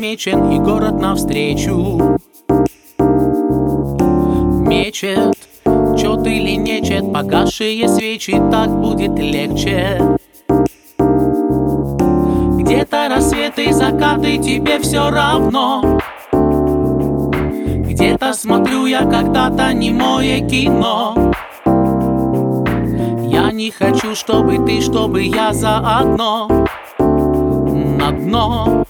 намечен, и город навстречу мечет. Чет или нечет, погасшие свечи, так будет легче. Где-то рассветы и закаты, тебе все равно. Где-то смотрю я когда-то немое кино. Я не хочу, чтобы ты, чтобы я заодно на дно.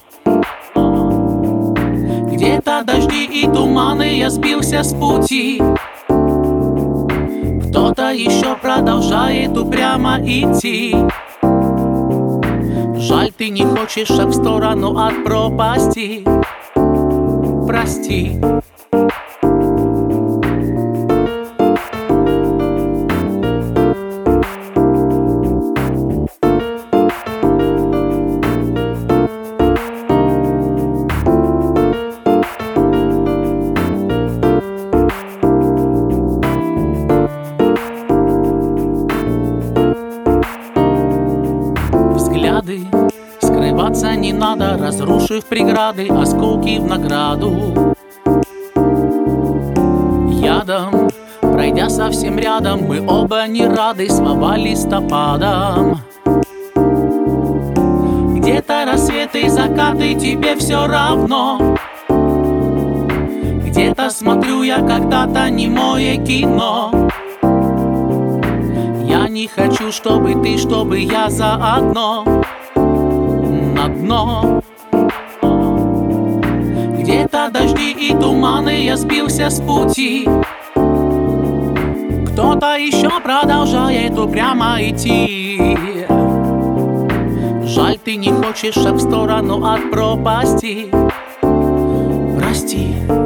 Где-то дожди и туманы, я сбился с пути. Кто-то еще продолжает упрямо идти. Жаль, ты не хочешь шаг в сторону от пропасти. Прости. Взгляды, скрываться не надо, разрушив преграды, осколки в награду. Ядом, пройдя совсем рядом, мы оба не рады слова листопадом. Где-то рассветы и закаты, тебе все равно. Где-то смотрю я когда-то немое кино. Я не хочу, чтобы ты, чтобы я заодно на дно. Где-то дожди и туманы, я сбился с пути. Кто-то еще продолжает упрямо идти. Жаль, ты не хочешь шаг в сторону от пропасти. Прости.